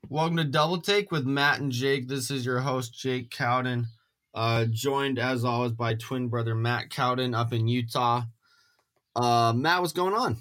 Welcome to Double Take with Matt and Jake. This is your host, Jake Cowden, joined as always by twin brother Matt Cowden up in Utah. Matt, what's going on?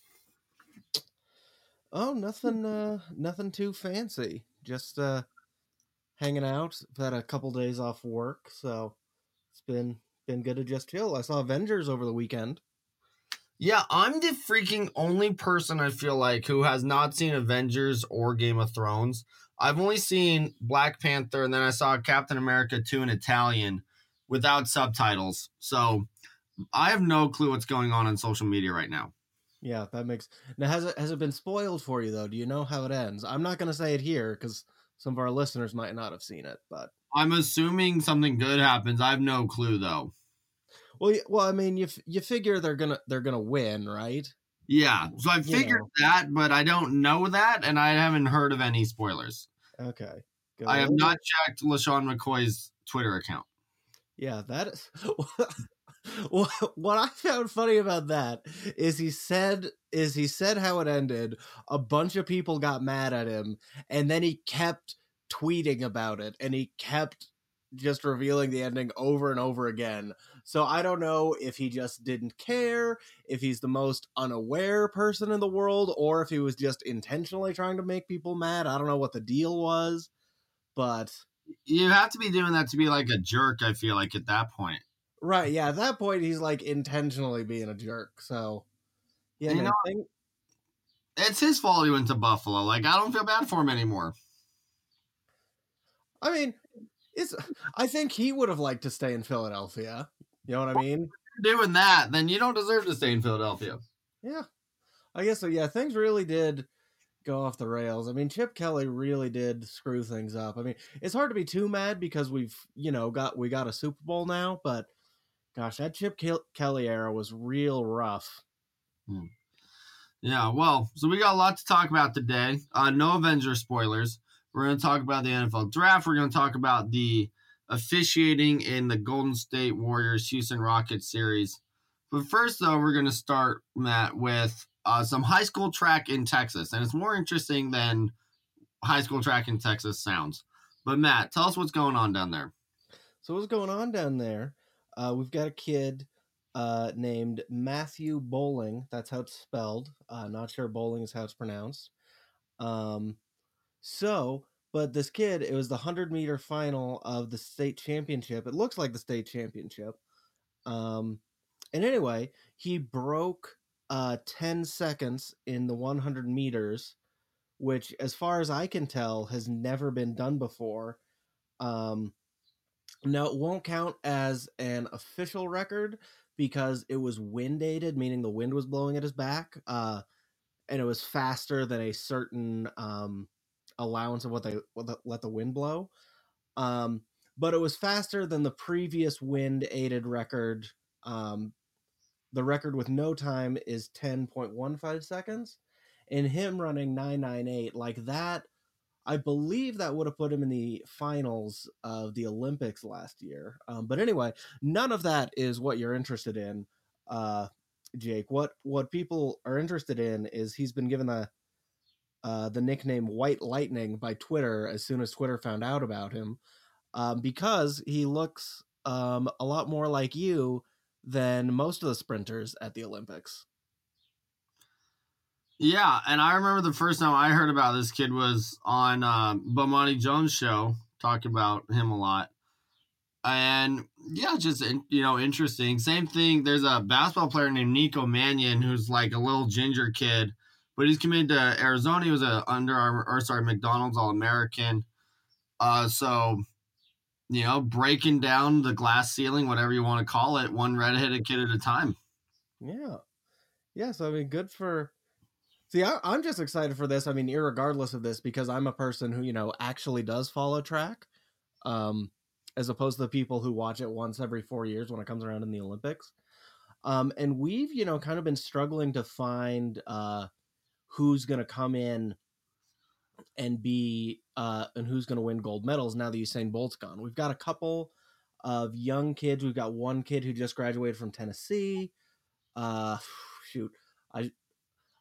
Oh, nothing too fancy. Just hanging out. I've had a couple days off work, so it's been good to just chill. I saw Avengers over the weekend. Yeah, I'm the freaking only person I feel like who has not seen Avengers or Game of Thrones. I've only seen Black Panther, and then I saw Captain America 2 in Italian without subtitles. So I have no clue what's going on social media right now. Yeah, that makes. Now, has it been spoiled for you though? Do you know how it ends? I'm not gonna say it here because some of our listeners might not have seen it, but I'm assuming something good happens. I have no clue though. well, I mean, you figure they're gonna win, right? Yeah, so I figured that, but I don't know that, and I haven't heard of any spoilers. Okay. Good. I have not checked LaShawn McCoy's Twitter account. Yeah, that is. What I found funny about that is he said how it ended. A bunch of people got mad at him, and then he kept tweeting about it, and he kept just revealing the ending over and over again. So I don't know if he just didn't care, if he's the most unaware person in the world, or if he was just intentionally trying to make people mad. I don't know what the deal was, but you have to be doing that to be like a jerk, I feel like, at that point. Right, yeah, at that point he's like intentionally being a jerk. So yeah, man, it's his fault he went to Buffalo. Like, I don't feel bad for him anymore. I mean, I think he would have liked to stay in Philadelphia. You know what I mean? If you're doing that, then you don't deserve to stay in Philadelphia. Yeah. I guess so. Yeah, things really did go off the rails. I mean, Chip Kelly really did screw things up. I mean, it's hard to be too mad because we got a Super Bowl now, but gosh, that Chip Kelly era was real rough. Yeah, well, so we got a lot to talk about today. No Avenger spoilers. We're going to talk about the NFL draft. We're going to talk about the officiating in the Golden State Warriors Houston Rockets series. But first, though, we're going to start, Matt, with some high school track in Texas. And it's more interesting than high school track in Texas sounds. But, Matt, tell us what's going on down there. So what's going on down there? We've got a kid named Matthew Bowling. That's how it's spelled. Not sure Bowling is how it's pronounced. But this kid, it was the 100-meter final of the state championship. It looks like the state championship. And anyway, he broke 10 seconds in the 100 meters, which, as far as I can tell, has never been done before. Now, it won't count as an official record because it was wind aided, meaning the wind was blowing at his back, and it was faster than a certain allowance of what they let the wind blow. But it was faster than the previous wind aided record. The record with no time is 10.15 seconds, and him running 998 like that. I believe that would have put him in the finals of the Olympics last year. But anyway, none of that is what you're interested in, Jake. What people are interested in is he's been given the nickname White Lightning by Twitter as soon as Twitter found out about him, because he looks a lot more like you than most of the sprinters at the Olympics. Yeah, and I remember the first time I heard about this kid was on Bomani Jones' show, talking about him a lot. And yeah, just interesting. Same thing. There's a basketball player named Nico Mannion who's like a little ginger kid, but he's committed to Arizona. He was a McDonald's All-American. So breaking down the glass ceiling, whatever you want to call it, one redheaded kid at a time. Yeah. So I mean, good for. See, I'm just excited for this. I mean, irregardless of this, because I'm a person who actually does follow track. As opposed to the people who watch it once every 4 years when it comes around in the Olympics. And we've, kind of been struggling to find who's going to come in and be and who's going to win gold medals now that Usain Bolt's gone. We've got a couple of young kids. We've got one kid who just graduated from Tennessee.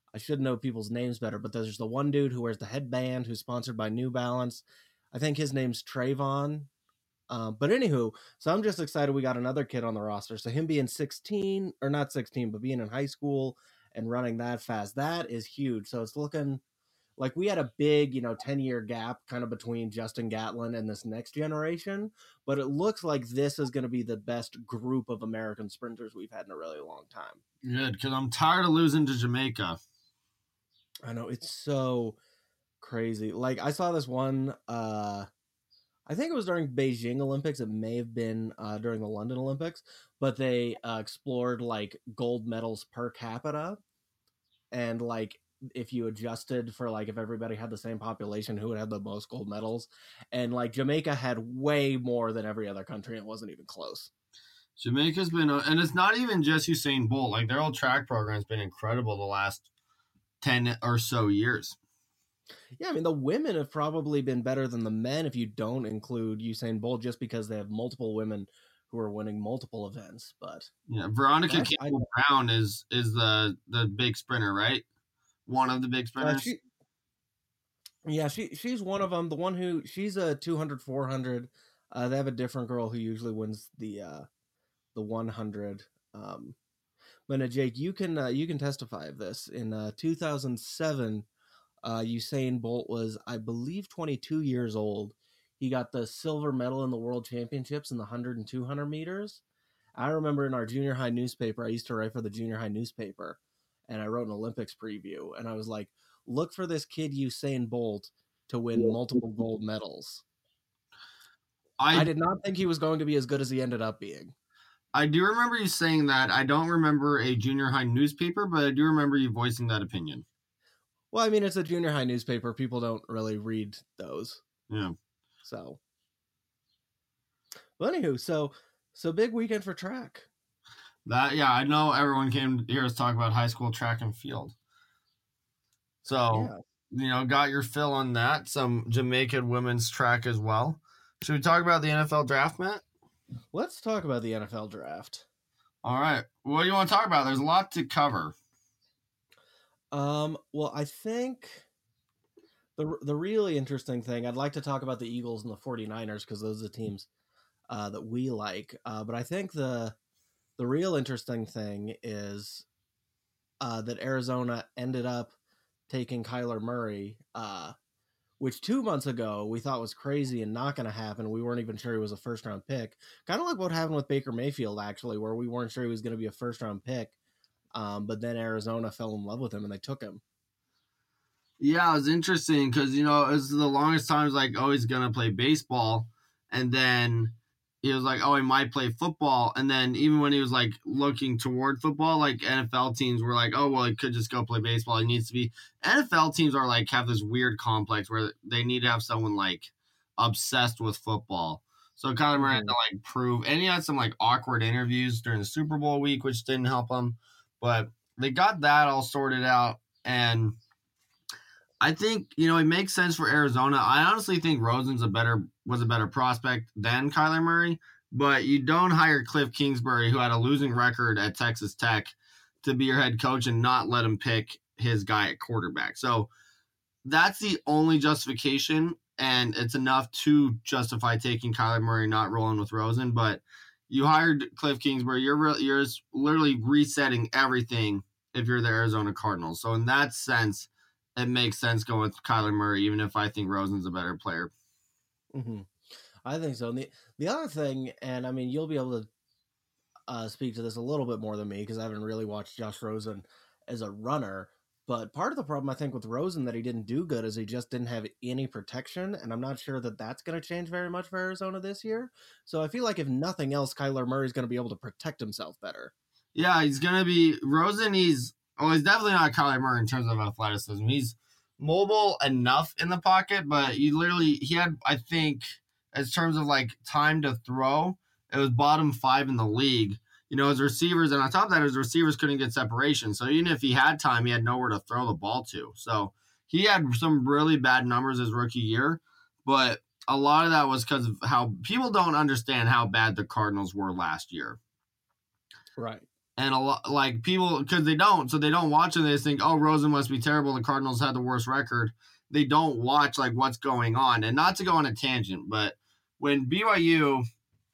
I should know people's names better, but there's the one dude who wears the headband who's sponsored by New Balance. I think his name's Trayvon. But anywho, so I'm just excited we got another kid on the roster. So him being 16, or not 16, but being in high school and running that fast, that is huge. So it's looking like we had a big, 10-year gap kind of between Justin Gatlin and this next generation. But it looks like this is going to be the best group of American sprinters we've had in a really long time. Good, because I'm tired of losing to Jamaica. I know, it's so crazy. Like, I saw this one, I think it was during Beijing Olympics. It may have been during the London Olympics, but they explored like gold medals per capita, and like if you adjusted for like if everybody had the same population, who would have the most gold medals, and like Jamaica had way more than every other country. It wasn't even close. Jamaica's been, and it's not even just Usain Bolt. Like their whole track program's been incredible the last 10 or so years. Yeah, I mean, the women have probably been better than the men if you don't include Usain Bolt, just because they have multiple women who are winning multiple events. But yeah, Veronica Campbell-Brown is the big sprinter, right? One of the big sprinters. She's one of them. The one who she's a 200, 400. They have a different girl who usually wins the 100. But Jake, you can testify of this. In 2007. Usain Bolt was, I believe, 22 years old. He got the silver medal in the World Championships in the 100 and 200 meters. I remember in our junior high newspaper, I used to write for the junior high newspaper, and I wrote an Olympics preview, and I was like, look for this kid Usain Bolt to win multiple gold medals. I did not think he was going to be as good as he ended up being. I do remember you saying that. I don't remember a junior high newspaper, but I do remember you voicing that opinion. Well, I mean, it's a junior high newspaper. People don't really read those. Yeah. So. Well, anywho, so big weekend for track. I know everyone came to hear us talk about high school track and field. So, got your fill on that. Some Jamaican women's track as well. Should we talk about the NFL draft, Matt? Let's talk about the NFL draft. All right. What do you want to talk about? There's a lot to cover. Well, I think the really interesting thing, I'd like to talk about the Eagles and the 49ers because those are the teams that we like. But I think the real interesting thing is that Arizona ended up taking Kyler Murray, which 2 months ago we thought was crazy and not going to happen. We weren't even sure he was a first-round pick. Kind of like what happened with Baker Mayfield, actually, where we weren't sure he was going to be a first-round pick. But then Arizona fell in love with him and they took him. Yeah, it was interesting because, it was the longest time it was like, oh, he's going to play baseball. And then he was like, oh, he might play football. And then even when he was like looking toward football, like NFL teams were like, oh, well, he could just go play baseball. He needs to be. NFL teams are like have this weird complex where they need to have someone like obsessed with football. So Kyler Murray had to like prove, and he had some like awkward interviews during the Super Bowl week, which didn't help him. But they got that all sorted out, and I think, it makes sense for Arizona. I honestly think Rosen's was a better prospect than Kyler Murray, but you don't hire Cliff Kingsbury, who had a losing record at Texas Tech, to be your head coach and not let him pick his guy at quarterback. So that's the only justification, and it's enough to justify taking Kyler Murray, not rolling with Rosen, but you hired Cliff Kingsbury. You're literally resetting everything if you're the Arizona Cardinals. So in that sense, it makes sense going with Kyler Murray, even if I think Rosen's a better player. Mm-hmm. I think so. And the other thing, and I mean, you'll be able to speak to this a little bit more than me because I haven't really watched Josh Rosen as a runner. But part of the problem, I think, with Rosen that he didn't do good is he just didn't have any protection, and I'm not sure that that's going to change very much for Arizona this year. So I feel like if nothing else, Kyler Murray's going to be able to protect himself better. Yeah, he's going to be – Rosen, he's definitely not Kyler Murray in terms of athleticism. He's mobile enough in the pocket, but he had, I think, as terms of like time to throw, it was bottom 5 in the league. His receivers, and on top of that, his receivers couldn't get separation. So even if he had time, he had nowhere to throw the ball to. So he had some really bad numbers his rookie year, but a lot of that was because of how people don't understand how bad the Cardinals were last year. Right. And a lot like people because they don't watch and they just think, oh, Rosen must be terrible. The Cardinals had the worst record. They don't watch like what's going on. And not to go on a tangent, but when BYU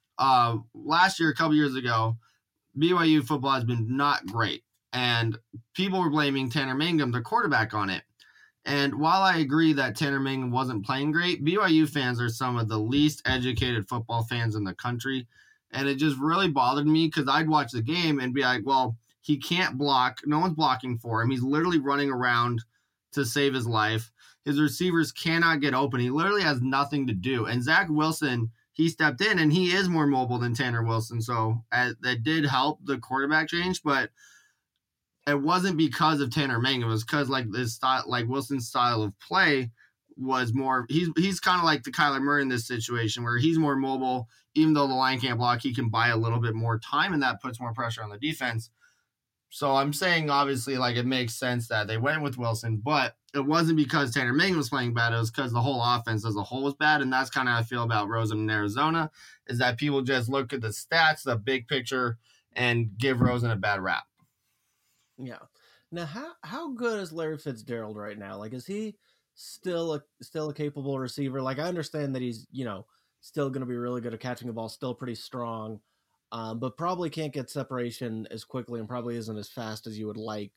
last year, a couple years ago, BYU football has been not great. And people were blaming Tanner Mangum, the quarterback, on it. And while I agree that Tanner Mangum wasn't playing great, BYU fans are some of the least educated football fans in the country. And it just really bothered me because I'd watch the game and be like, well, he can't block. No one's blocking for him. He's literally running around to save his life. His receivers cannot get open. He literally has nothing to do. And Zach Wilson, he stepped in and he is more mobile than Tanner Wilson. So that did help the quarterback change, but it wasn't because of Tanner Mangum. It was because like this style, like Wilson's style of play was more. He's kind of like the Kyler Murray in this situation where he's more mobile. Even though the line can't block, he can buy a little bit more time, and that puts more pressure on the defense. So I'm saying obviously like it makes sense that they went with Wilson, but it wasn't because Tanner Mangum was playing bad. It was because the whole offense as a whole was bad, and that's kind of how I feel about Rosen in Arizona. Is that people just look at the stats, the big picture, and give Rosen a bad rap. Yeah. Now, how good is Larry Fitzgerald right now? Like, is he still a capable receiver? Like, I understand that he's still going to be really good at catching the ball, still pretty strong, but probably can't get separation as quickly and probably isn't as fast as you would like.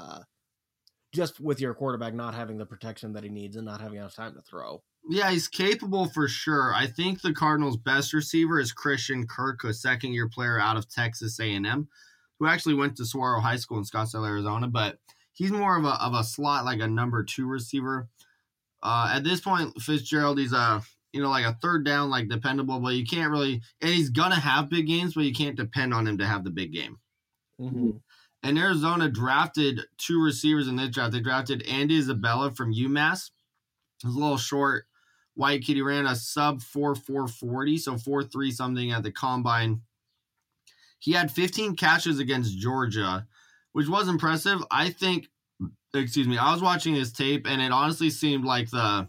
Just with your quarterback not having the protection that he needs and not having enough time to throw. Yeah, he's capable for sure. I think the Cardinals' best receiver is Christian Kirk, a second-year player out of Texas A&M. Who actually went to Saguaro High School in Scottsdale, Arizona, but he's more of a slot, like a number 2 receiver. At this point, Fitzgerald, he's like a third down, like dependable, but you can't really, and he's gonna have big games, but you can't depend on him to have the big game. Mm-hmm. And Arizona drafted 2 receivers in this draft. They drafted Andy Isabella from UMass. He was a little short, white kid. He ran a sub 4.40, so 4.3 something at the combine. He had 15 catches against Georgia, which was impressive. I was watching his tape, and it honestly seemed like the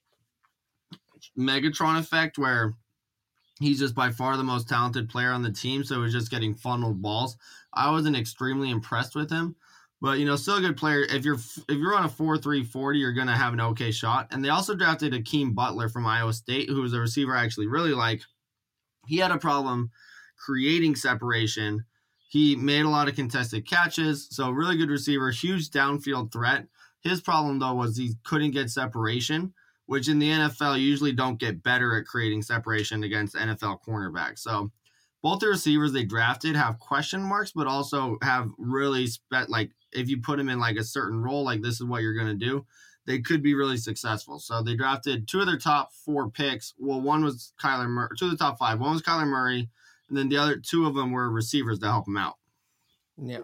Megatron effect where he's just by far the most talented player on the team, so he's just getting funneled balls. I wasn't extremely impressed with him, but, still a good player. If you're on a 4.340, you're going to have an okay shot. And they also drafted Akeem Butler from Iowa State, who was a receiver I actually really like. He had a problem creating separation. He made a lot of contested catches, so really good receiver, huge downfield threat. His problem, though, was he couldn't get separation, which in the NFL usually don't get better at creating separation against NFL cornerbacks. So both the receivers they drafted have question marks, but also have really like if you put them in like a certain role, like this is what you're going to do, they could be really successful. So they drafted 2 of their top 4 picks. Well, one was Kyler Murray, 2 of the top 5. One was Kyler Murray, and then the other 2 of them were receivers to help him out. Yeah.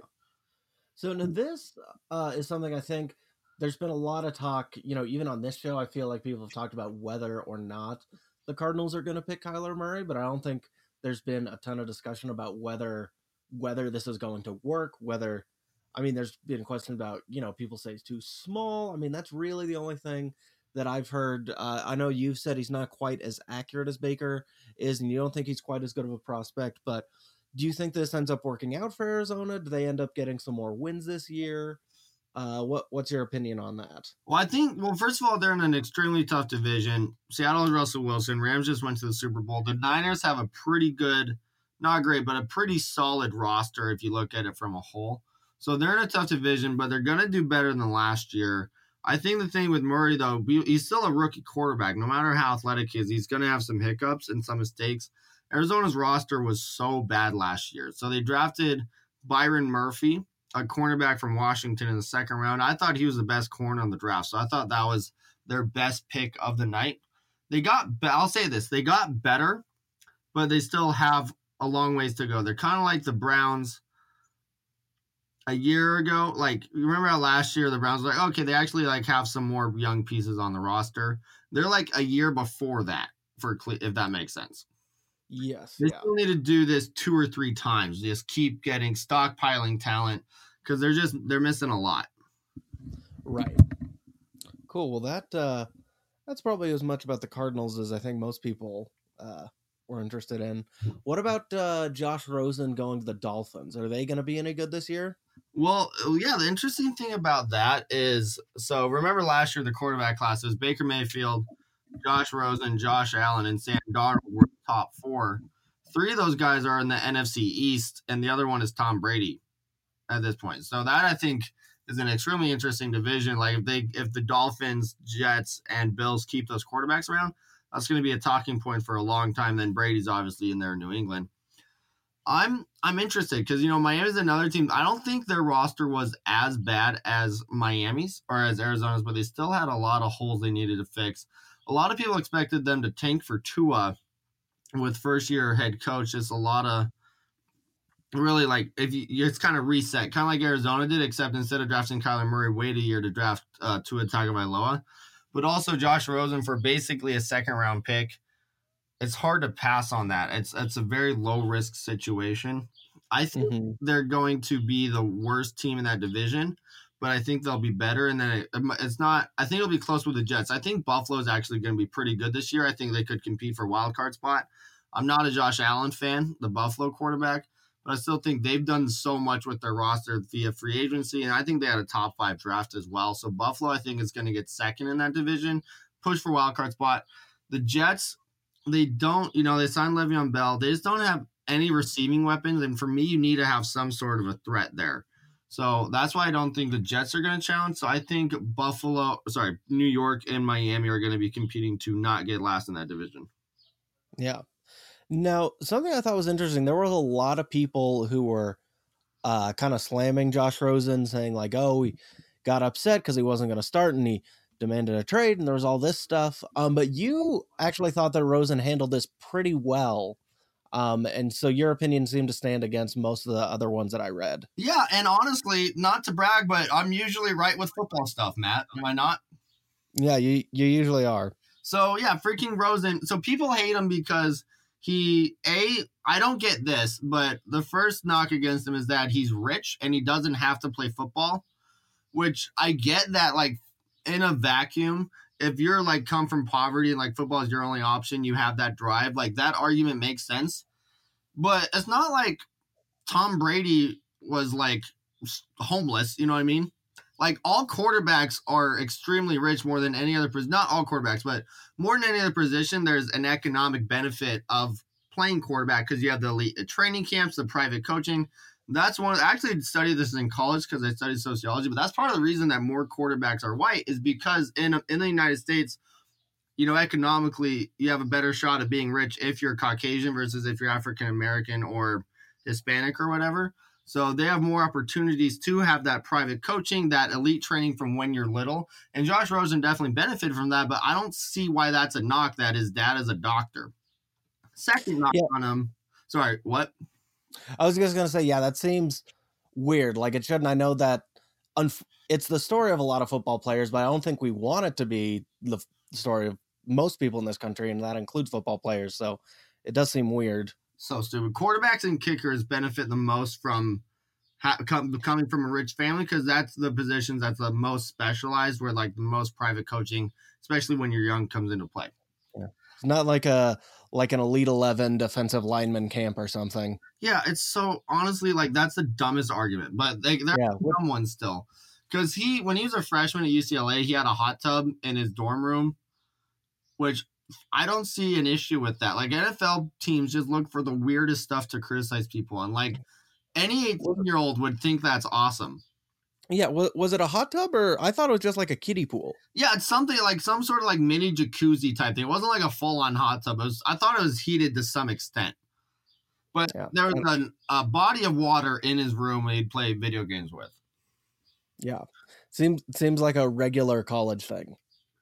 So now this is something I think there's been a lot of talk, even on this show, I feel like people have talked about whether or not the Cardinals are going to pick Kyler Murray, but I don't think there's been a ton of discussion about whether this is going to work, there's been questions about, people say he's too small. That's really the only thing that I've heard. I know you've said he's not quite as accurate as Baker is, and you don't think he's quite as good of a prospect, but do you think this ends up working out for Arizona? Do they end up getting some more wins this year? What's your opinion on that? Well, first of all, they're in an extremely tough division. Seattle has Russell Wilson. Rams just went to the Super Bowl. The Niners have a pretty good, not great, but a pretty solid roster if you look at it from a whole. So they're in a tough division, but they're going to do better than last year. I think the thing with Murray, though, he's still a rookie quarterback. No matter how athletic he is, he's going to have some hiccups and some mistakes. Arizona's roster was so bad last year. So they drafted Byron Murphy, a cornerback from Washington, in the second round. I thought he was the best corner on the draft. So I thought that was their best pick of the night. I'll say this, they got better, but they still have a long ways to go. They're kind of like the Browns a year ago. Like, you remember how last year the Browns were like, okay, they actually like have some more young pieces on the roster. They're like a year before that, if that makes sense. Yes. They still need to do this 2 or 3 times. Just keep getting stockpiling talent because they're missing a lot. Right. Cool. Well, that's probably as much about the Cardinals as I think most people we're interested in. What about Josh Rosen going to the Dolphins? Are they going to be any good this year? Well, yeah, the interesting thing about that is, so remember last year the quarterback class was Baker Mayfield, Josh Rosen, Josh Allen, and Sam Darnold were the top 4. 3 of those guys are in the NFC East, and the other one is Tom Brady at this point. So that, I think, is an extremely interesting division. Like if the Dolphins, Jets, and Bills keep those quarterbacks around, that's going to be a talking point for a long time. Then Brady's obviously in there in New England. I'm interested because, Miami's another team. I don't think their roster was as bad as Miami's or as Arizona's, but they still had a lot of holes they needed to fix. A lot of people expected them to tank for Tua with first-year head coach. It's a lot of really it's kind of reset, kind of like Arizona did, except instead of drafting Kyler Murray, wait a year to draft Tua Tagovailoa. But also Josh Rosen for basically a second-round pick. It's hard to pass on that. It's a very low-risk situation. I think they're going to be the worst team in that division, but I think they'll be better. And then it's not – I think it'll be close with the Jets. I think Buffalo's actually going to be pretty good this year. I think they could compete for a wild card spot. I'm not a Josh Allen fan, the Buffalo quarterback, but I still think they've done so much with their roster via free agency, and I think they had a top 5 draft as well. So Buffalo, I think, is going to get second in that division, push for wild card spot. The Jets – they don't, they signed Le'Veon Bell. They just don't have any receiving weapons. And for me, you need to have some sort of a threat there. So that's why I don't think the Jets are going to challenge. So I think New York and Miami are going to be competing to not get last in that division. Yeah. Now, something I thought was interesting, there were a lot of people who were kind of slamming Josh Rosen, saying like, oh, he got upset because he wasn't going to start and he demanded a trade, and there was all this stuff. But you actually thought that Rosen handled this pretty well. And so your opinion seemed to stand against most of the other ones that I read. Yeah, and honestly, not to brag, but I'm usually right with football stuff, Matt. Am I not? Yeah, you usually are. So, yeah, freaking Rosen. So people hate him because I don't get this, but the first knock against him is that he's rich and he doesn't have to play football, which I get that, in a vacuum, if you're come from poverty and football is your only option, you have that drive, that argument makes sense. But it's not like Tom Brady was homeless, you know what I mean? All quarterbacks are extremely rich more than any other position. Not all quarterbacks, but more than any other position, there's an economic benefit of playing quarterback because you have the elite training camps, the private coaching. That's I actually studied this in college because I studied sociology, but that's part of the reason that more quarterbacks are white is because in the United States, economically, you have a better shot of being rich if you're Caucasian versus if you're African American or Hispanic or whatever. So they have more opportunities to have that private coaching, that elite training from when you're little. And Josh Rosen definitely benefited from that, but I don't see why that's a knock that his dad is a doctor. Second knock on him. Sorry, what? I was just going to say, yeah, that seems weird. It shouldn't. I know that it's the story of a lot of football players, but I don't think we want it to be the story of most people in this country, and that includes football players. So it does seem weird. So stupid. Quarterbacks and kickers benefit the most from coming from a rich family because that's the positions that's the most specialized, where the most private coaching, especially when you're young, comes into play. Yeah. It's not like an Elite 11 defensive lineman camp or something. Yeah, it's so honestly that's the dumbest argument, but they're dumb ones still. Because when he was a freshman at UCLA, he had a hot tub in his dorm room, which I don't see an issue with that. NFL teams just look for the weirdest stuff to criticize people on. Any 18-year-old would think that's awesome. Yeah, was it a hot tub or I thought it was just a kiddie pool? Yeah, it's something some sort of mini jacuzzi type thing. It wasn't a full-on hot tub. I thought it was heated to some extent. But there was a body of water in his room he'd play video games with. Yeah. Seems like a regular college thing.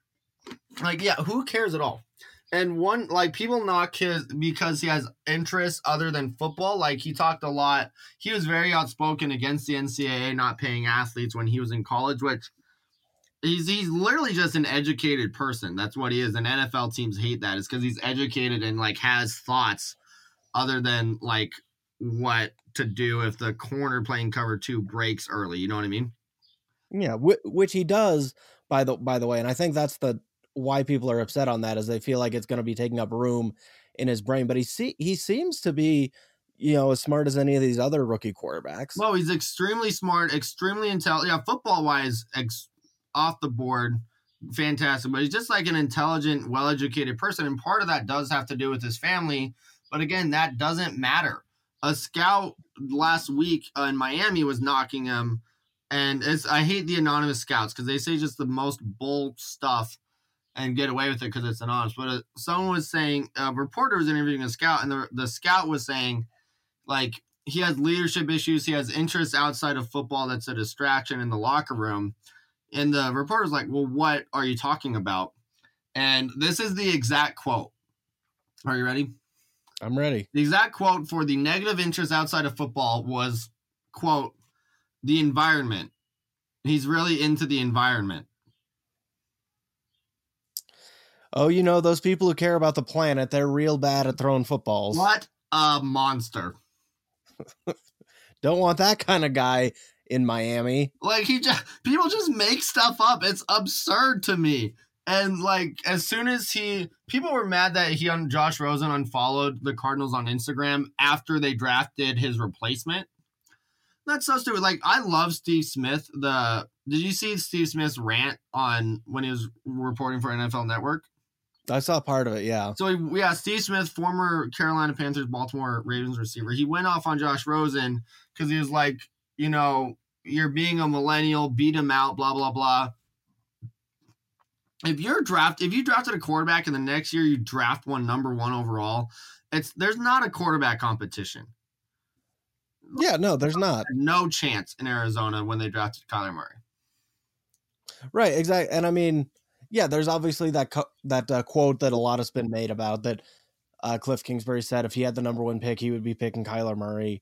Who cares at all? And people knock his because he has interests other than football. He talked a lot. He was very outspoken against the NCAA not paying athletes when he was in college, which he's literally just an educated person. That's what he is. And NFL teams hate that. It's because he's educated and has thoughts other than what to do if the corner playing cover 2 breaks early. You know what I mean? Yeah, which he does by the way. And I think that's why people are upset on that, is they feel like it's going to be taking up room in his brain. But he seems to be, as smart as any of these other rookie quarterbacks. No, he's extremely smart, extremely intelligent. Yeah, football-wise, off the board, fantastic. But he's just like an intelligent, well-educated person. And part of that does have to do with his family. But again, that doesn't matter. A scout last week in Miami was knocking him. And I hate the anonymous scouts because they say just the most bold stuff and get away with it because it's anonymous. But someone was saying, a reporter was interviewing a scout, and the scout was saying, like, he has leadership issues. He has interests outside of football that's a distraction in the locker room. And the reporter's like, well, what are you talking about? And this is the exact quote. Are you ready? I'm ready. The exact quote for the negative interest outside of football was, quote, the environment. He's really into the environment. Oh, those people who care about the planet, they're real bad at throwing footballs. What a monster. Don't want that kind of guy in Miami. Like, people just make stuff up. It's absurd to me. And like, as soon as people were mad that Josh Rosen unfollowed the Cardinals on Instagram after they drafted his replacement. That's so stupid. Like, I love Steve Smith. Did you see Steve Smith's rant on when he was reporting for NFL Network? I saw part of it, yeah. So, Steve Smith, former Carolina Panthers, Baltimore Ravens receiver, he went off on Josh Rosen because he was like, you're being a millennial, beat him out, blah, blah, blah. If you drafted a quarterback and the next year you draft one number 1 overall, there's not a quarterback competition. Yeah, no, there's not. No chance in Arizona when they drafted Kyler Murray. Right, exactly. And I mean, yeah, there's obviously that quote that a lot has been made about that. Cliff Kingsbury said if he had the number 1 pick, he would be picking Kyler Murray.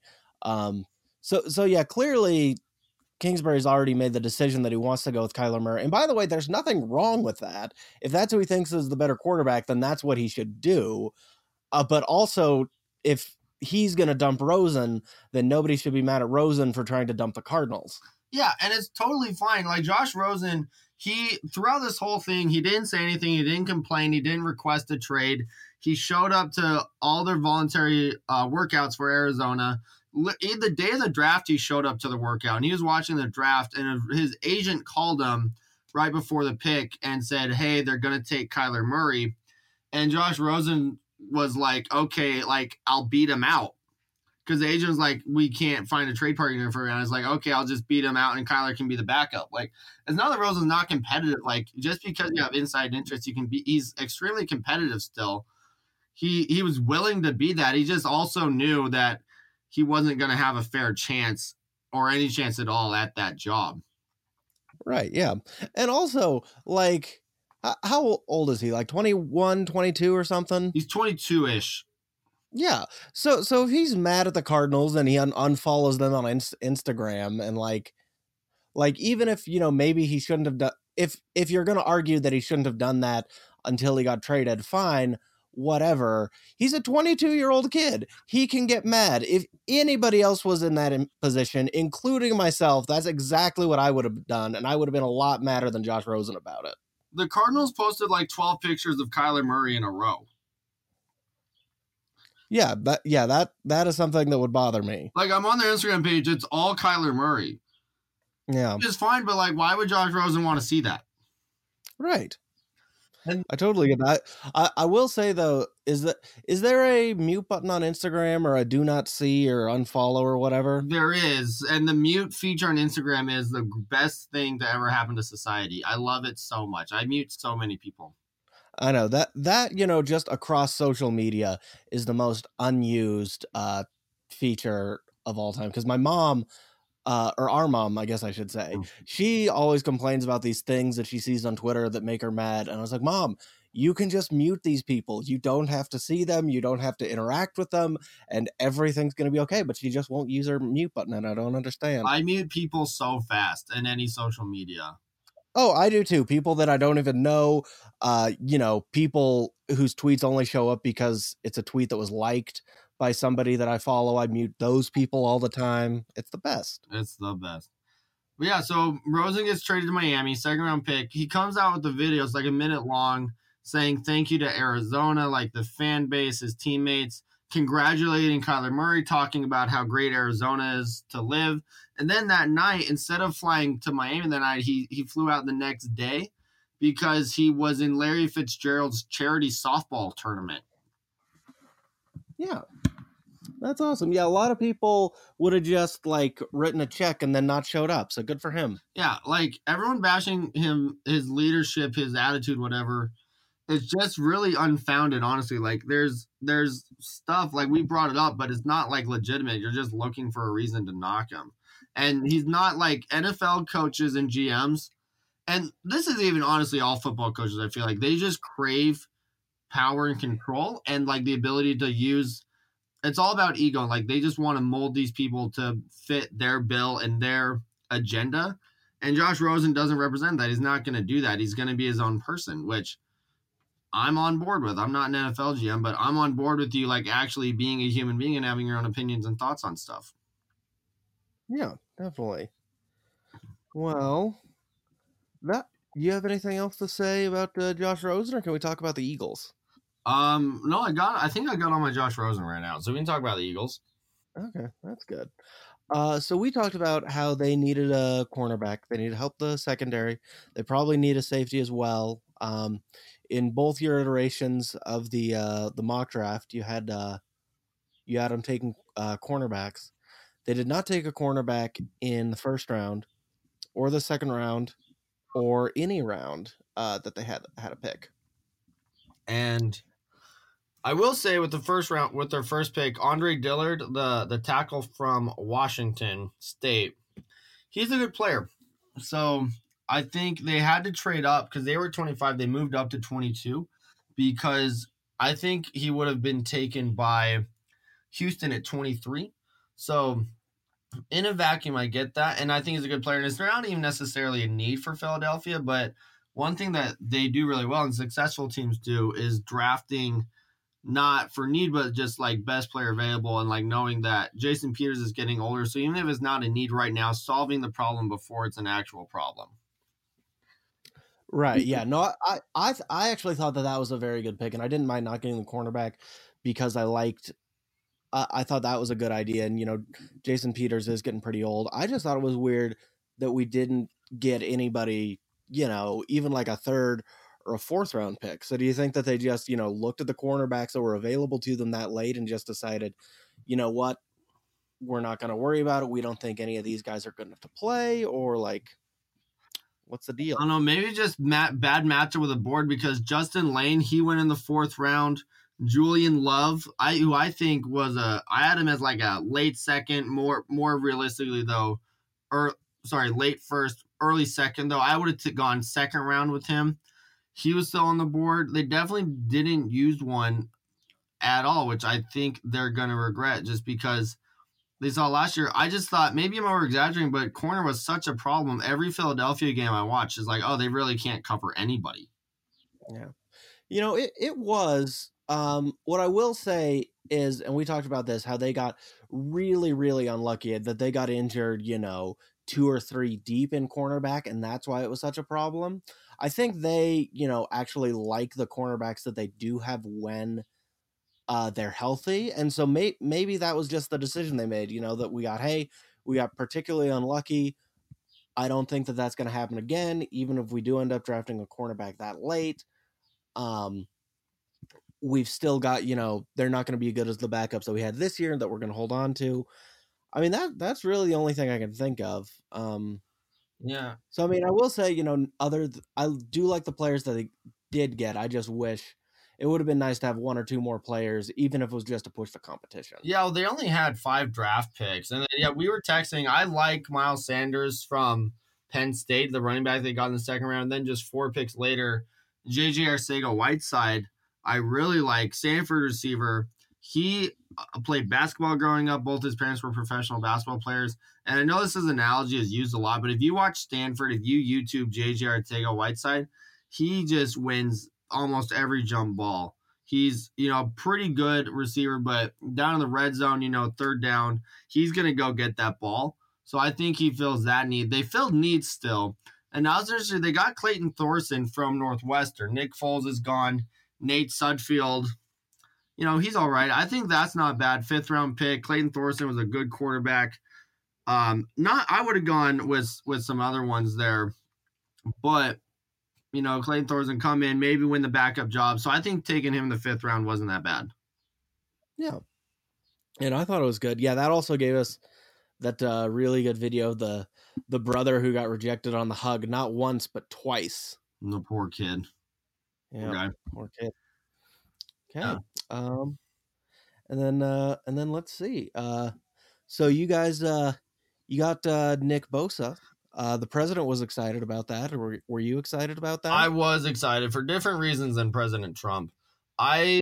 So yeah, clearly Kingsbury's already made the decision that he wants to go with Kyler Murray. And by the way, there's nothing wrong with that. If that's who he thinks is the better quarterback, then that's what he should do. But also, if he's going to dump Rosen, then nobody should be mad at Rosen for trying to dump the Cardinals. Yeah, and it's totally fine. Like, Josh Rosen, throughout this whole thing, he didn't say anything. He didn't complain. He didn't request a trade. He showed up to all their voluntary workouts for Arizona. The day of the draft, he showed up to the workout, and he was watching the draft, and his agent called him right before the pick and said, hey, they're going to take Kyler Murray. And Josh Rosen was like, okay, like, I'll beat him out. Because the agent was like, we can't find a trade partner for him. And I was like, okay, I'll just beat him out and Kyler can be the backup. Like, it's not that Rosen's not competitive. Like, just because you have inside interest, he's extremely competitive still. He was willing to be that. He just also knew that he wasn't going to have a fair chance or any chance at all at that job. Right, yeah. And also, like, how old is he? Like 21, 22 or something? He's 22-ish. Yeah. So if he's mad at the Cardinals and he unfollows them on Instagram and like even if, maybe he shouldn't have done, if you're going to argue that he shouldn't have done that until he got traded, fine, whatever. He's a 22-year-old kid. He can get mad. If anybody else was in that position, including myself, that's exactly what I would have done. And I would have been a lot madder than Josh Rosen about it. The Cardinals posted like 12 pictures of Kyler Murray in a row. Yeah, that is something that would bother me. Like, I'm on their Instagram page, it's all Kyler Murray. Yeah. Which is fine, but like, why would Josh Rosen want to see that? Right. And I totally get that. I will say though, is there a mute button on Instagram or a do not see or unfollow or whatever? There is, and the mute feature on Instagram is the best thing to ever happen to society. I love it so much. I mute so many people. I know that just across social media is the most unused feature of all time, because my mom, or our mom, I guess I should say, she always complains about these things that she sees on Twitter that make her mad. And I was like, Mom, you can just mute these people. You don't have to see them. You don't have to interact with them, and everything's going to be okay. But she just won't use her mute button, and I don't understand. I mute people so fast in any social media. Oh, I do too. People that I don't even know, people whose tweets only show up because it's a tweet that was liked by somebody that I follow. I mute those people all the time. It's the best. It's the best. But yeah, so Rosen gets traded to Miami, second round pick. He comes out with the video, it's like a minute long, saying thank you to Arizona, like the fan base, his teammates, congratulating Kyler Murray, talking about how great Arizona is to live. And then that night, instead of flying to Miami that night, he flew out the next day because he was in Larry Fitzgerald's charity softball tournament. Yeah. That's awesome. Yeah, a lot of people would have just like written a check and then not showed up. So good for him. Yeah, like everyone bashing him, his leadership, his attitude, whatever. It's just really unfounded, honestly. Like there's stuff like we brought it up, but it's not like legitimate. You're just looking for a reason to knock him. And he's not like NFL coaches and GMs. And this is even honestly all football coaches, I feel like they just crave power and control and like the ability to use it's all about ego. Like they just want to mold these people to fit their bill and their agenda. And Josh Rosen doesn't represent that. He's not going to do that. He's going to be his own person, which I'm on board with. I'm not an NFL GM, but I'm on board with you, like actually being a human being and having your own opinions and thoughts on stuff. Yeah, definitely. Well, that you have anything else to say about Josh Rosen, or can we talk about the Eagles? No, I think I got on my Josh Rosen right now, so we can talk about the Eagles. Okay, that's good. So we talked about how they needed a cornerback. They need to help the secondary. They probably need a safety as well. In both your iterations of the mock draft, you had them taking cornerbacks. They did not take a cornerback in the first round, or the second round, or any round that they had a pick. And I will say with the first round, with their first pick, Andre Dillard, the tackle from Washington State, he's a good player. So I think they had to trade up because they were 25. They moved up to 22 because I think he would have been taken by Houston at 23. So in a vacuum, I get that. And I think he's a good player. And it's not even necessarily a need for Philadelphia. But one thing that they do really well and successful teams do is drafting not for need, but just like best player available and like knowing that Jason Peters is getting older. So even if it's not a need right now, solving the problem before it's an actual problem. Right. Yeah. No, I actually thought that was a very good pick, and I didn't mind not getting the cornerback because I thought that was a good idea. And, Jason Peters is getting pretty old. I just thought it was weird that we didn't get anybody, even like a third or a fourth round pick. So do you think that they just, looked at the cornerbacks that were available to them that late and just decided, you know what, we're not going to worry about it. We don't think any of these guys are good enough to play, or like, what's the deal? I don't know. Maybe just bad matchup with the board because Justin Lane, he went in the fourth round. Julian Love, who I think was I had him as like a late second, more realistically though, late first, early second though. I would have gone second round with him. He was still on the board. They definitely didn't use one at all, which I think they're gonna regret just because they saw last year. I just thought maybe I'm over exaggerating, but corner was such a problem. Every Philadelphia game I watched is like, oh, they really can't cover anybody. Yeah. It was. What I will say is, and we talked about this, how they got really, really unlucky that they got injured, 2 or 3 deep in cornerback, and that's why it was such a problem. I think they, actually like the cornerbacks that they do have when they're healthy, and so maybe that was just the decision they made. That we got particularly unlucky. I don't think that that's going to happen again, even if we do end up drafting a cornerback that late. We've still got, they're not going to be as good as the backups that we had this year that we're going to hold on to. I mean, that's really the only thing I can think of. Yeah. So, I mean, I will say, I do like the players that they did get. I just wish it would have been nice to have 1 or 2 more players, even if it was just to push the competition. Yeah, well, they only had 5 draft picks. And then, yeah, we were texting. I like Miles Sanders from Penn State, the running back they got in the second round. And then just 4 picks later, J.J. Arcega-Whiteside. I really like Stanford receiver. He played basketball growing up. Both his parents were professional basketball players. And I know this analogy is used a lot, but if you watch Stanford, if you YouTube J.J. Arcega-Whiteside, he just wins almost every jump ball. He's, pretty good receiver, but down in the red zone, third down, he's going to go get that ball. So I think he fills that need. They filled needs still. And now they got Clayton Thorson from Northwestern. Nick Foles is gone. Nate Sudfeld, he's all right. I think that's not bad. 5th round pick. Clayton Thorson was a good quarterback. I would have gone with some other ones there, but Clayton Thorson come in, maybe win the backup job. So I think taking him in the 5th round wasn't that bad. Yeah. And I thought it was good. Yeah, that also gave us that really good video of the brother who got rejected on the hug, not once, but twice. The poor kid. Yeah, poor kid. Okay. Yeah. And then let's see. So you guys, you got Nick Bosa. The president was excited about that. Or were you excited about that? I was excited for different reasons than President Trump. I've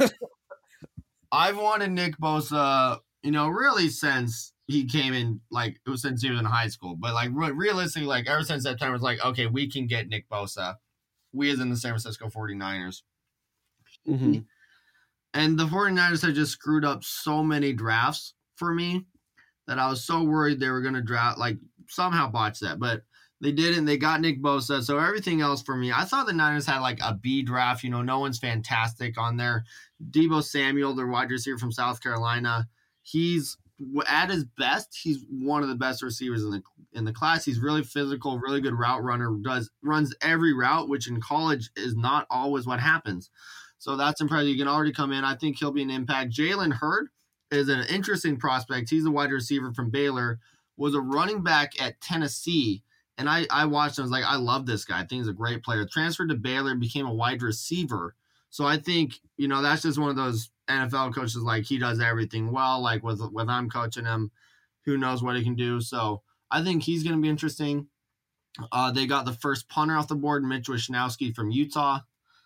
wanted Nick Bosa, really since he came in, like it was since he was in high school. But like realistically, like ever since September, it's like, okay, we can get Nick Bosa. We as in the San Francisco 49ers. Mm-hmm. And the 49ers had just screwed up so many drafts for me that I was so worried they were going to draft, like somehow botch that. But they didn't. They got Nick Bosa. So everything else for me, I thought the Niners had like a B draft. No one's fantastic on there. Deebo Samuel, their wide receiver from South Carolina, he's at his best. He's one of the best receivers in the class. He's really physical, really good route runner. Runs every route, which in college is not always what happens. So that's impressive. You can already come in. I think he'll be an impact. Jalen Hurd is an interesting prospect. He's a wide receiver from Baylor, was a running back at Tennessee. And I watched him. I was like, I love this guy. I think he's a great player. Transferred to Baylor, became a wide receiver. So I think, that's just one of those NFL coaches, like he does everything well. Like with I'm coaching him, who knows what he can do. So I think he's going to be interesting. They got the first punter off the board, Mitch Wishnowsky from Utah.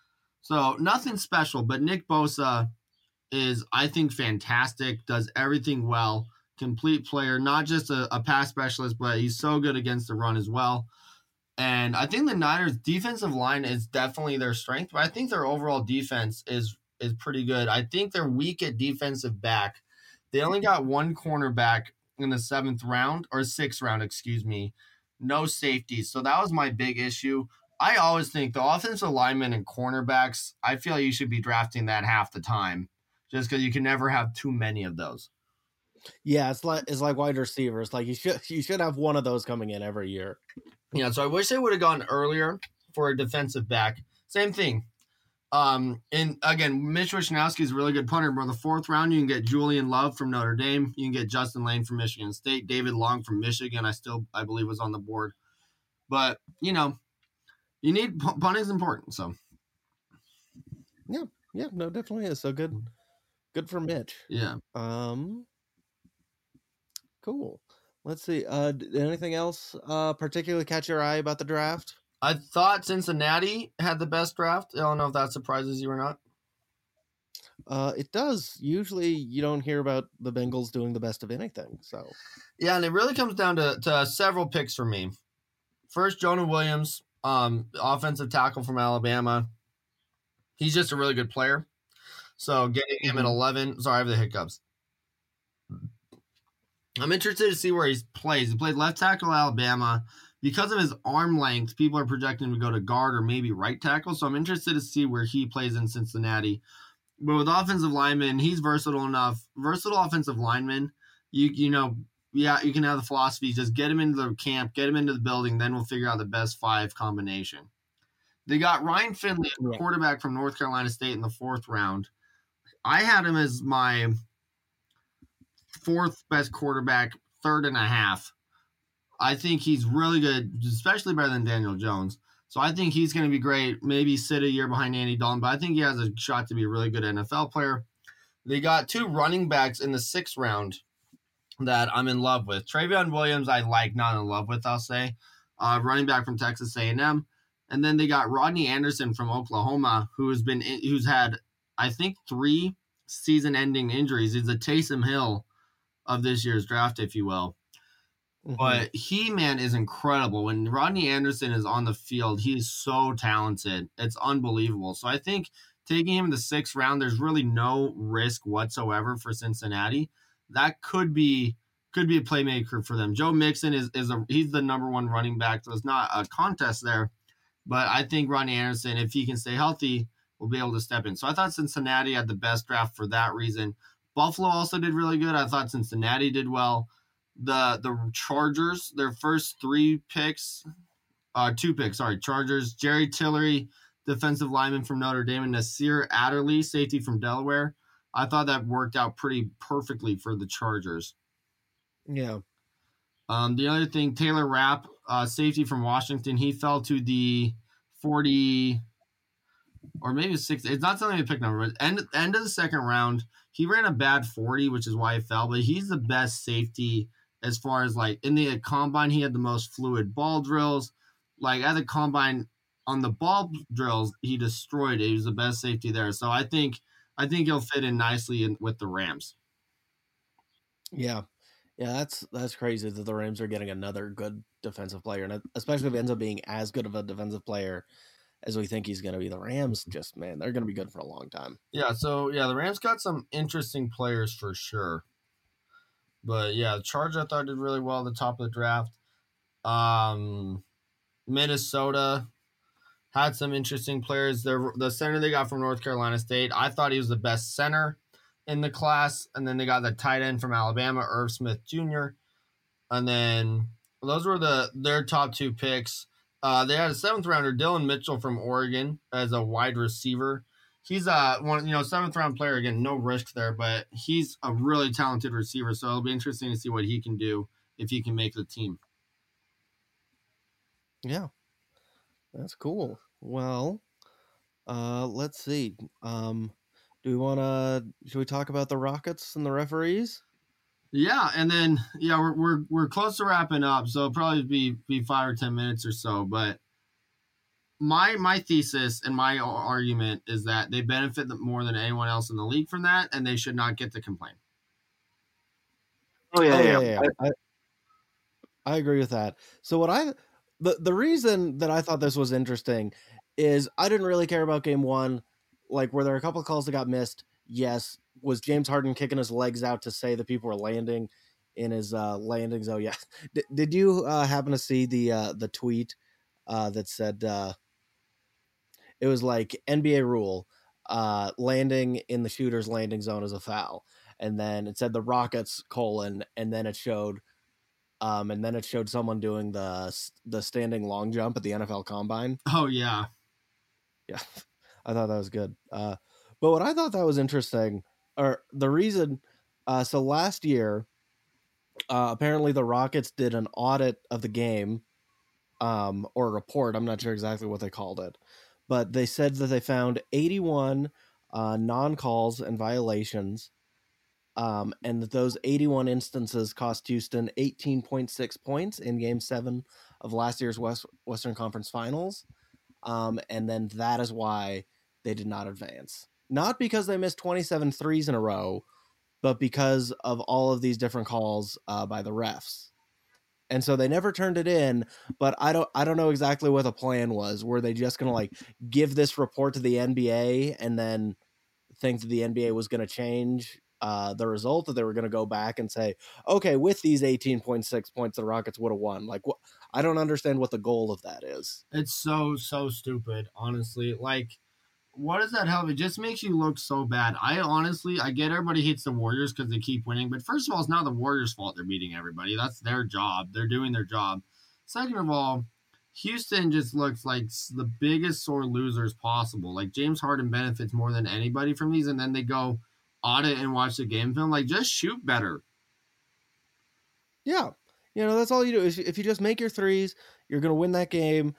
So nothing special, but Nick Bosa is, I think, fantastic, does everything well, complete player, not just a pass specialist, but he's so good against the run as well. And I think the Niners' defensive line is definitely their strength, but I think their overall defense is pretty good. I think they're weak at defensive back. They only got one cornerback in the 6th round, excuse me. No safeties. So that was my big issue. I always think the offensive linemen and cornerbacks, I feel like you should be drafting that half the time just because you can never have too many of those. Yeah, it's like wide receivers. Like you should have one of those coming in every year. Yeah, so I wish they would have gone earlier for a defensive back. Same thing. And again, Mitch Wishnowsky is a really good punter. But the 4th round, you can get Julian Love from Notre Dame. You can get Justin Lane from Michigan State. David Long from Michigan, I believe was on the board. But, you need punting is important. So, yeah, no, definitely is. So good for Mitch. Yeah. Cool. Let's see. Did anything else particularly catch your eye about the draft? I thought Cincinnati had the best draft. I don't know if that surprises you or not. It does. Usually you don't hear about the Bengals doing the best of anything. So yeah, and it really comes down to several picks for me. First, Jonah Williams, offensive tackle from Alabama. He's just a really good player. So getting him at 11. Sorry, I have the hiccups. I'm interested to see where he plays. He played left tackle at Alabama. Because of his arm length, people are projecting him to go to guard or maybe right tackle. So I'm interested to see where he plays in Cincinnati. But with offensive linemen, he's versatile enough. Versatile offensive lineman, you can have the philosophy, just get him into the camp, get him into the building, then we'll figure out the best 5 combination. They got Ryan Finley, quarterback from North Carolina State in the 4th round. I had him as my 4th best quarterback, 3rd and a half. I think he's really good, especially better than Daniel Jones. So I think he's going to be great. Maybe sit a year behind Andy Dalton, but I think he has a shot to be a really good NFL player. They got 2 running backs in the 6th round that I'm in love with. Travion Williams, I like, not in love with, I'll say. Running back from Texas A&M. And then they got Rodney Anderson from Oklahoma, who's had, I think, 3 season-ending injuries. He's a Taysom Hill of this year's draft, if you will. Mm-hmm. But he, man, is incredible. When Rodney Anderson is on the field, he is so talented. It's unbelievable. So I think taking him in the 6th round, there's really no risk whatsoever for Cincinnati. That could be could be a playmaker for them. Joe Mixon he's the number one running back. So it's not a contest there, but I think Ronnie Anderson, if he can stay healthy, will be able to step in. So I thought Cincinnati had the best draft for that reason. Buffalo also did really good. I thought Cincinnati did well. The Chargers, their first two picks, Chargers, Jerry Tillery, defensive lineman from Notre Dame, and Nasir Adderley, safety from Delaware. I thought that worked out pretty perfectly for the Chargers. Yeah. The other thing, Taylor Rapp, safety from Washington, he fell to the 40 or maybe 60. It's not something to pick number, but end of the second round, he ran a bad 40, which is why he fell. But he's the best safety as far as like in the combine. He had the most fluid ball drills. Like at the combine on the ball drills, he destroyed it. He was the best safety there. So I think he'll fit in nicely with the Rams. Yeah. Yeah, that's crazy that the Rams are getting another good defensive player, and especially if it ends up being as good of a defensive player as we think he's going to be. The Rams, just man, they're going to be good for a long time. Yeah, so yeah, the Rams got some interesting players for sure. But yeah, the Chargers I thought did really well at the top of the draft. Minnesota had some interesting players. The center they got from North Carolina State, I thought he was the best center in the class. And then they got the tight end from Alabama, Irv Smith Jr. And then those were their top two picks. They had a 7th rounder, Dylan Mitchell from Oregon, as a wide receiver. He's a 7th round player. Again, no risk there, but he's a really talented receiver. So it'll be interesting to see what he can do if he can make the team. Yeah, that's cool. Well, let's see. Should we talk about the Rockets and the referees? Yeah, and then we're close to wrapping up, so it'll probably be 5 or 10 minutes or so. But my thesis and my argument is that they benefit more than anyone else in the league from that, and they should not get to complain. Yeah. I agree with that. So the reason that I thought this was interesting is I didn't really care about game one. Like, were there a couple of calls that got missed? Yes. Was James Harden kicking his legs out to say that people were landing in his landing zone? Yeah. Did you happen to see the tweet that said it was like NBA rule, landing in the shooter's landing zone is a foul, and then it said the Rockets : and then it showed someone doing the standing long jump at the NFL Combine. Oh yeah. I thought that was good. But what I thought that was interesting, or the reason, so last year, apparently the Rockets did an audit of the game, or a report. I'm not sure exactly what they called it, but they said that they found 81 non-calls and violations, and that those 81 instances cost Houston 18.6 points in Game 7 of last year's Western Conference Finals. And then that is why they did not advance. Not because they missed 27 threes in a row, but because of all of these different calls by the refs. And so they never turned it in, but I don't know exactly what the plan was. Were they just going to like give this report to the NBA and then think that the NBA was going to change the result, that they were going to go back and say, okay, with these 18.6 points, the Rockets would have won? Like, I don't understand what the goal of that is. It's so stupid, honestly. Like, what does that help? It just makes you look so bad. I get everybody hates the Warriors because they keep winning, but first of all, it's not the Warriors' fault they're beating everybody. That's their job. They're doing their job. Second of all, Houston just looks like the biggest sore losers possible. Like, James Harden benefits more than anybody from these, and then they go audit and watch the game film. Like, just shoot better. Yeah. That's all you do. If you just make your threes, you're going to win that game.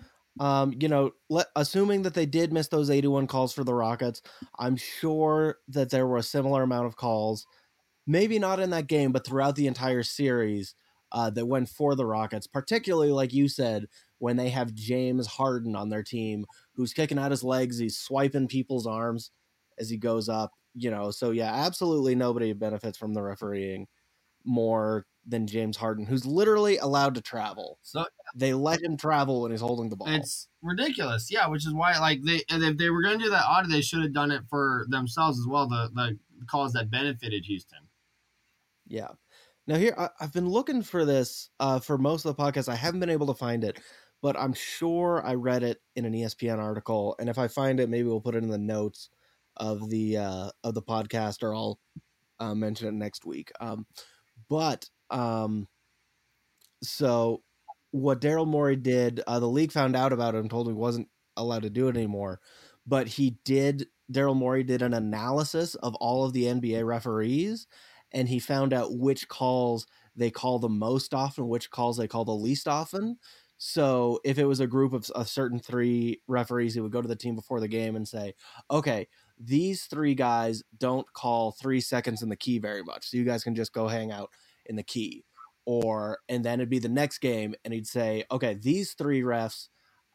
Assuming that they did miss those 81 calls for the Rockets, I'm sure that there were a similar amount of calls, maybe not in that game, but throughout the entire series that went for the Rockets, particularly, like you said, when they have James Harden on their team, who's kicking out his legs, he's swiping people's arms as he goes up, so yeah, absolutely nobody benefits from the refereeing more than James Harden, who's literally allowed to travel. So they let him travel when he's holding the ball. It's ridiculous, yeah. Which is why, like, if they were going to do that audit, they should have done it for themselves as well. The calls that benefited Houston. Yeah, Now here, I've been looking for this for most of the podcast. I haven't been able to find it, but I'm sure I read it in an ESPN article. And if I find it, maybe we'll put it in the notes of the podcast, or I'll mention it next week. But so what Daryl Morey did, the league found out about it and told him he wasn't allowed to do it anymore. But Daryl Morey did an analysis of all of the NBA referees, and he found out which calls they call the most often, which calls they call the least often. So if it was a group of a certain 3 referees, he would go to the team before the game and say, okay, these 3 guys don't call 3 seconds in the key very much, so you guys can just go hang out in the key. And then it'd be the next game, and he'd say, okay, these 3 refs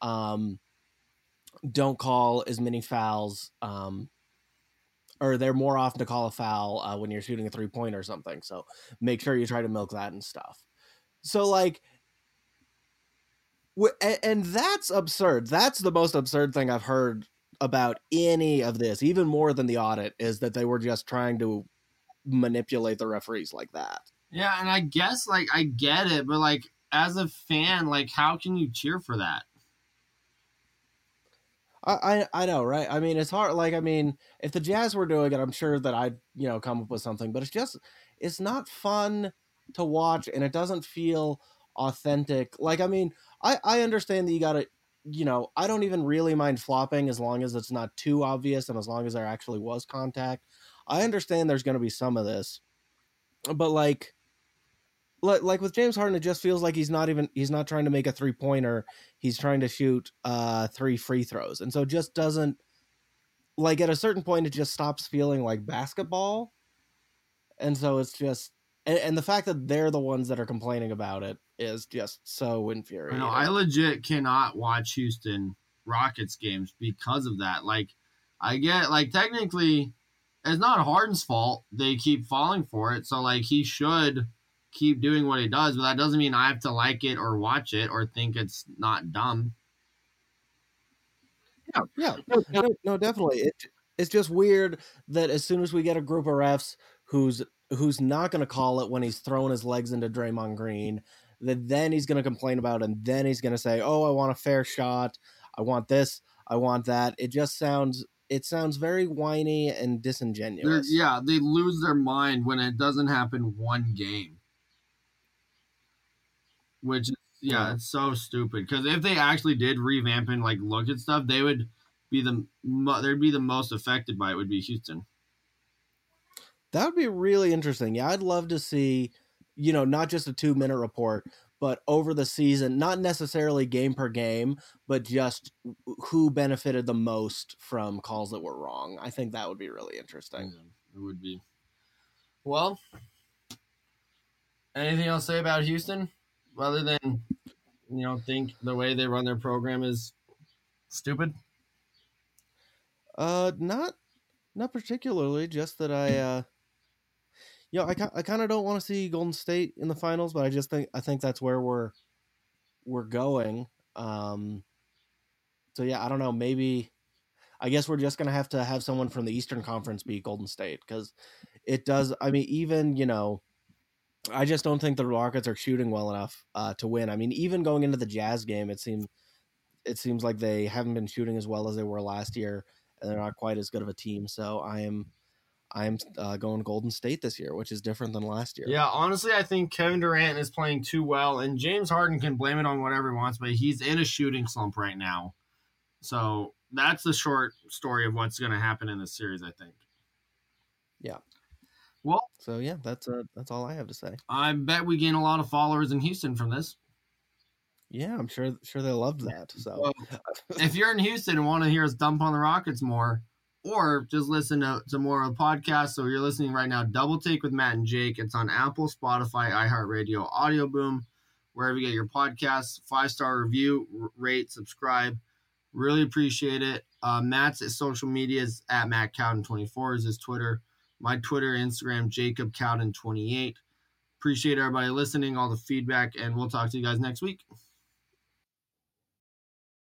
don't call as many fouls, or they're more often to call a foul when you're shooting a 3-point or something. So make sure you try to milk that and stuff. So like, and that's absurd. That's the most absurd thing I've heard about any of this, even more than the audit, is that they were just trying to manipulate the referees like that. Yeah, and I guess, like, I get it, but, like, as a fan, like, how can you cheer for that? I know, right? I mean, it's hard. Like, I mean, if the Jazz were doing it, I'm sure that I'd, come up with something, but it's not fun to watch, and it doesn't feel authentic. Like, I mean, I understand that you gotta, I don't even really mind flopping as long as it's not too obvious and as long as there actually was contact. I understand there's going to be some of this, but like with James Harden, it just feels like he's not trying to make a 3-pointer. He's trying to shoot 3 free throws. And so it just doesn't, like, at a certain point, it just stops feeling like basketball. And so it's just, and the fact that they're the ones that are complaining about it is just so infuriating. I legit cannot watch Houston Rockets games because of that. Like, I get, like, technically it's not Harden's fault. They keep falling for it. So, like, he should keep doing what he does, but that doesn't mean I have to like it or watch it or think it's not dumb. Yeah. No, definitely. It's just weird that as soon as we get a group of refs who's not going to call it when he's throwing his legs into Draymond Green, that then he's going to complain about it, and then he's going to say, oh, I want a fair shot. I want this. I want that. It sounds very whiny and disingenuous. They lose their mind when it doesn't happen one game. Which is, it's so stupid. Because if they actually did revamp and, like, look at stuff, they would be the most affected by it would be Houston. That would be really interesting. Yeah, I'd love to see, not just a 2-minute report, but over the season, not necessarily game per game, but just who benefited the most from calls that were wrong. I think that would be really interesting. Yeah, it would be. Well, anything else to say about Houston? Other than, think the way they run their program is stupid? Not particularly. Just that I kind of don't want to see Golden State in the finals, but I think that's where we're going. So yeah, I don't know. Maybe I guess we're just gonna have to have someone from the Eastern Conference beat Golden State, because it does. I mean, even I just don't think the Rockets are shooting well enough to win. I mean, even going into the Jazz game, it seems like they haven't been shooting as well as they were last year, and they're not quite as good of a team. So I am going Golden State this year, which is different than last year. Yeah, honestly, I think Kevin Durant is playing too well, and James Harden can blame it on whatever he wants, but he's in a shooting slump right now. So that's the short story of what's going to happen in this series, I think. Yeah. Well, so yeah, that's all I have to say. I bet we gain a lot of followers in Houston from this. Yeah, I'm sure they loved that. So, well, if you're in Houston and want to hear us dump on the Rockets more, or just listen to more of the podcast, so you're listening right now, Double Take with Matt and Jake. It's on Apple, Spotify, iHeartRadio, Audio Boom, wherever you get your podcasts. 5-star review, rate, subscribe. Really appreciate it. Matt's social media is at Matt Cowden24 is his Twitter. My Twitter, Instagram, Jacob Cowden28. Appreciate everybody listening, all the feedback, and we'll talk to you guys next week.